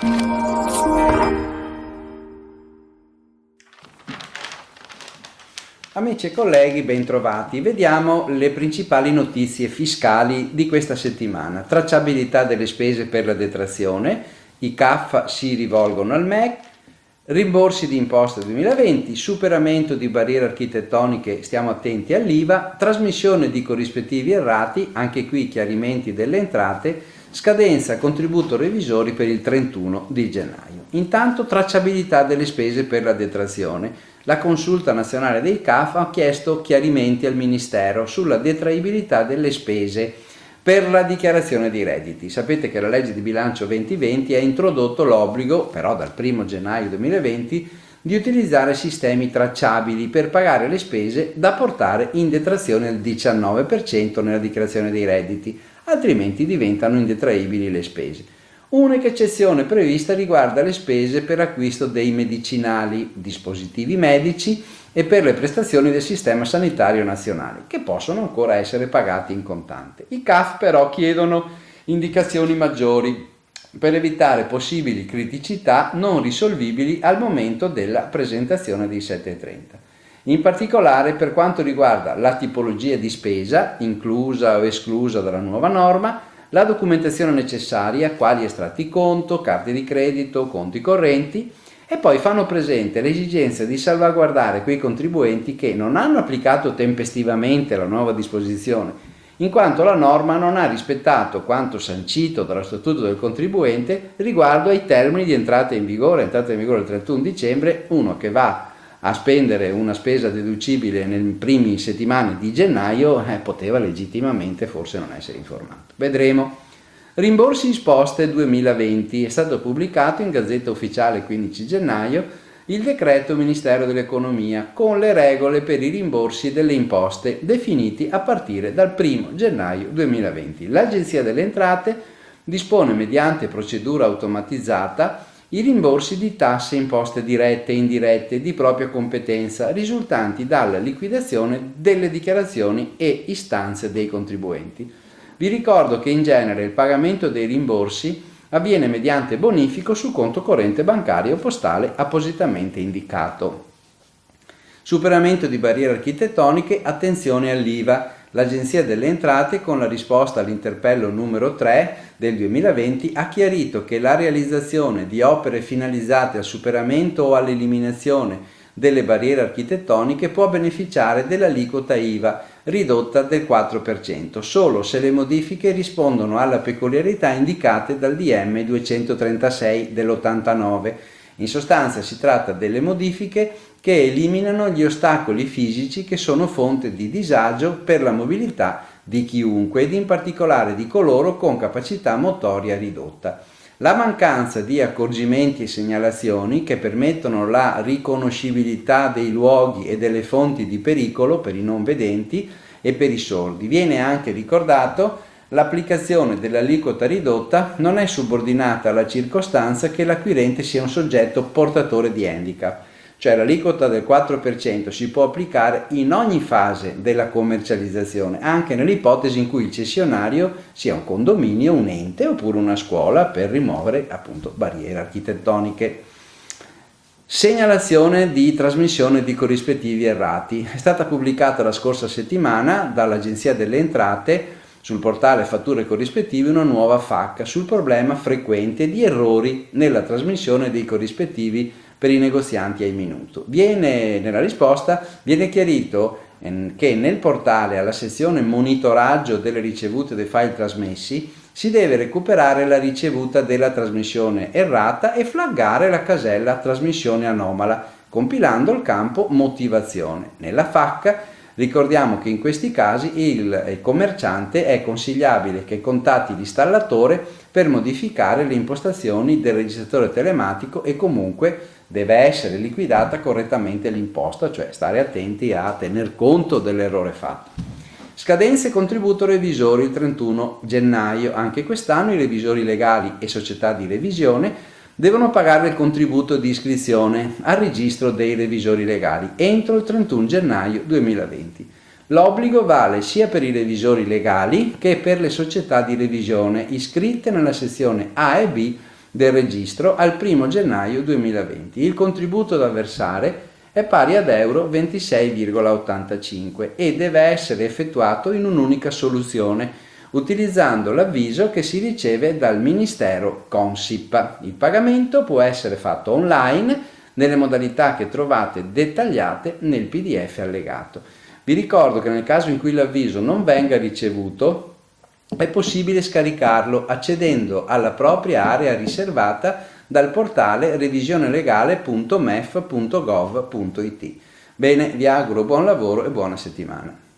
Amici e colleghi, bentrovati. Vediamo le principali notizie fiscali di questa settimana. Tracciabilità delle spese per la detrazione, i CAF si rivolgono al MEC, rimborsi di imposta 2020, superamento di barriere architettoniche, stiamo attenti all'IVA, trasmissione di corrispettivi errati, anche qui chiarimenti delle entrate, scadenza contributo revisori per il 31 di gennaio. Intanto tracciabilità delle spese per la detrazione. La Consulta Nazionale dei CAF ha chiesto chiarimenti al Ministero sulla detraibilità delle spese per la dichiarazione dei redditi. Sapete che la legge di bilancio 2020 ha introdotto l'obbligo, però dal 1 gennaio 2020, di utilizzare sistemi tracciabili per pagare le spese da portare in detrazione al 19% nella dichiarazione dei redditi, altrimenti diventano indetraibili le spese. Unica eccezione prevista riguarda le spese per acquisto dei medicinali, dispositivi medici e per le prestazioni del Sistema Sanitario Nazionale, che possono ancora essere pagati in contante. I CAF però chiedono indicazioni maggiori per evitare possibili criticità non risolvibili al momento della presentazione dei 730. In particolare per quanto riguarda la tipologia di spesa, inclusa o esclusa dalla nuova norma, la documentazione necessaria, quali estratti conto, carte di credito, conti correnti, e poi fanno presente l'esigenza di salvaguardare quei contribuenti che non hanno applicato tempestivamente la nuova disposizione, in quanto la norma non ha rispettato quanto sancito dallo Statuto del contribuente riguardo ai termini di entrata in vigore il 31 dicembre, uno che va a spendere una spesa deducibile nelle prime settimane di gennaio poteva legittimamente forse non essere informato. Vedremo. Rimborsi imposte 2020. È stato pubblicato in Gazzetta Ufficiale il 15 gennaio il decreto Ministero dell'Economia con le regole per i rimborsi delle imposte definiti a partire dal 1 gennaio 2020. L'Agenzia delle Entrate dispone mediante procedura automatizzata i rimborsi di tasse, imposte dirette e indirette di propria competenza risultanti dalla liquidazione delle dichiarazioni e istanze dei contribuenti. Vi ricordo che in genere il pagamento dei rimborsi avviene mediante bonifico sul conto corrente bancario o postale appositamente indicato. Superamento di barriere architettoniche, attenzione all'IVA. L'Agenzia delle Entrate, con la risposta all'interpello numero 3 del 2020, ha chiarito che la realizzazione di opere finalizzate al superamento o all'eliminazione delle barriere architettoniche può beneficiare dell'aliquota IVA ridotta del 4%, solo se le modifiche rispondono alla peculiarità indicate dal DM 236 dell'89. In sostanza si tratta delle modifiche che eliminano gli ostacoli fisici che sono fonte di disagio per la mobilità di chiunque ed in particolare di coloro con capacità motoria ridotta. La mancanza di accorgimenti e segnalazioni che permettono la riconoscibilità dei luoghi e delle fonti di pericolo per i non vedenti e per i sordi. Viene anche ricordato l'applicazione dell'aliquota ridotta non è subordinata alla circostanza che l'acquirente sia un soggetto portatore di handicap, cioè l'aliquota del 4% si può applicare in ogni fase della commercializzazione, anche nell'ipotesi in cui il cessionario sia un condominio, un ente oppure una scuola per rimuovere appunto barriere architettoniche. Segnalazione di trasmissione di corrispettivi errati. È stata pubblicata la scorsa settimana dall'Agenzia delle Entrate sul portale Fatture Corrispettivi una nuova FAQ sul problema frequente di errori nella trasmissione dei corrispettivi per i negozianti ai minuto. Nella risposta viene chiarito che nel portale alla sezione monitoraggio delle ricevute dei file trasmessi si deve recuperare la ricevuta della trasmissione errata e flaggare la casella trasmissione anomala compilando il campo motivazione. Nella FAQ ricordiamo che in questi casi il commerciante è consigliabile che contatti l'installatore per modificare le impostazioni del registratore telematico e comunque deve essere liquidata correttamente l'imposta, cioè stare attenti a tener conto dell'errore fatto. Scadenze contributo revisori il 31 gennaio. Anche quest'anno i revisori legali e società di revisione devono pagare il contributo di iscrizione al registro dei revisori legali entro il 31 gennaio 2020. L'obbligo vale sia per i revisori legali che per le società di revisione iscritte nella sezione A e B del registro al 1 gennaio 2020. Il contributo da versare è pari ad euro 26,85 e deve essere effettuato in un'unica soluzione, utilizzando l'avviso che si riceve dal Ministero Consip. Il pagamento può essere fatto online nelle modalità che trovate dettagliate nel PDF allegato. Vi ricordo che nel caso in cui l'avviso non venga ricevuto, è possibile scaricarlo accedendo alla propria area riservata dal portale revisionelegale.mef.gov.it. Bene, vi auguro buon lavoro e buona settimana.